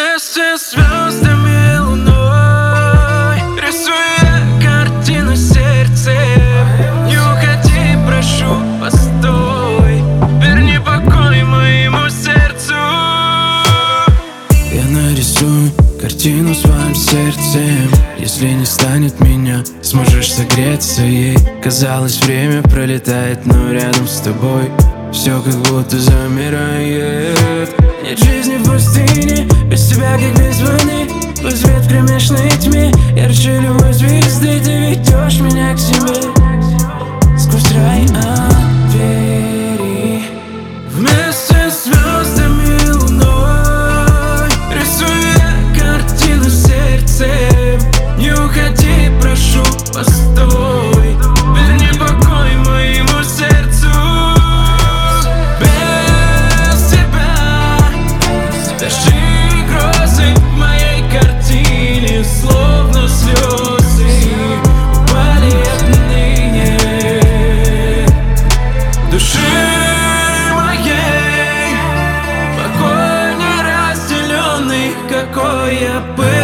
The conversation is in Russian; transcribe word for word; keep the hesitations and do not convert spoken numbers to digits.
Вместе с звездами и луной рисую я картину сердцем. Не уходи, прошу, постой, верни покой моему сердцу. Я нарисую картину своим сердцем. Если не станет меня, сможешь согреться ей. Казалось, время пролетает, но рядом с тобой все как будто замирает. Нет жизни в пустыне, без тебя как без воды. Твой свет в кромешной тьме ярче любой звезды. Ты ведешь меня к себе сквозь рай от двери. Вместе с звездами и луной рисую я картину сердцем. Не уходи, прошу, постой, верни покой моему сердцу. Без тебя дожди и грозы в моей картине, словно слезы, упали отныне души моей. Покой неразделенный, какой я был.